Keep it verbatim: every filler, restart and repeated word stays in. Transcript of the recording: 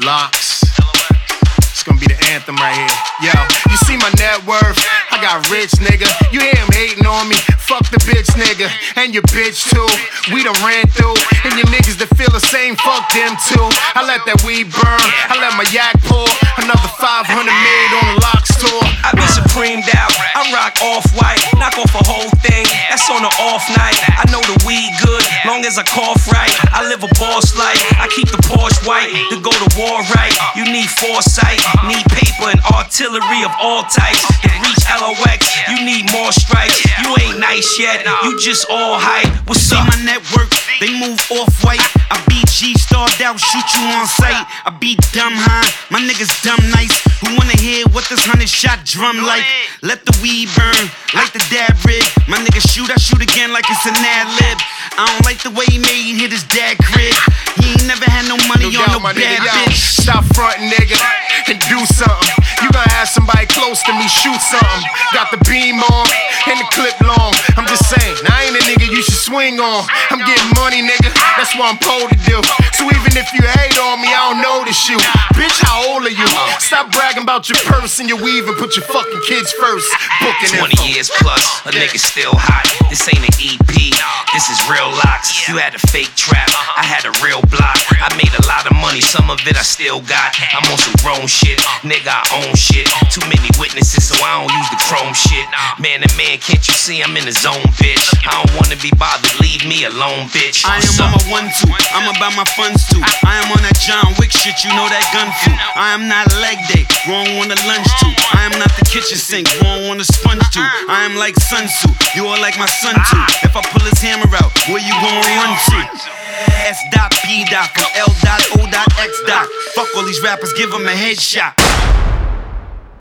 Locks. It's gonna be the anthem right here. Yo, you see my net worth? I got rich, nigga. You hear him hating on me? Fuck the bitch, nigga. And your bitch, too. We done ran through. And your niggas that feel the same, fuck them, too. I let that weed burn. I let my yak pour. Another five hundred made on the Locks tour. I be supremed out. I rock off-white. Knock off a whole thing. That's on the off night. I know the weed good, long as I cough right. I live a boss life. I keep the Porsche white. To go to war right, you need foresight. Need paper and artillery of all types. To reach L O X, you need more stripes. You ain't nice yet, you just all hype. What's See up? my network, they move off-white. I be G, starved out, shoot you on sight. I be dumb high, my niggas dumb nice. Who wanna hear what this hundred shot drum like? Let the weed burn, like the dab rig. My nigga shoot, I shoot again like it's an ad lib. I don't like the way he made hit his dad crib. He ain't never had no money No on doubt, no my bad nigga, yo. bitch. Stop frontin', nigga, and do something. You gonna have somebody close to me shoot something. Got the beam on and the clip long. I'm just saying, I ain't a nigga you should swing on. I'm getting money, nigga, that's what I'm told to do. So even if you hate on me, I don't notice you. Bitch, how old are you? Stop bragging about your purse and your weave and put your fucking kids first. Booking twenty info. years plus, a nigga still hot. This ain't an E P, this is real Locks. You had a fake trap, I had a real block. I made a lot of money, some of it I still got. I'm on some grown shit, nigga, I own shit. Too many witnesses, so I don't use the chrome shit. Man to man, can't you see I'm in the zone, bitch? I don't wanna be bothered, leave me alone, bitch. I am on my one two, I'm about my funds too. I am on that John Wick shit, you know that gun flu. I am not leg day, wrong one to lunch to. I am not the kitchen sink, wrong one to sponge to. I am like Sun Tzu, you are like my son too. If I pull his hammer out, where you gon' run to? S dot P dot from L dot O dot X dot. Fuck all these rappers, give them a headshot.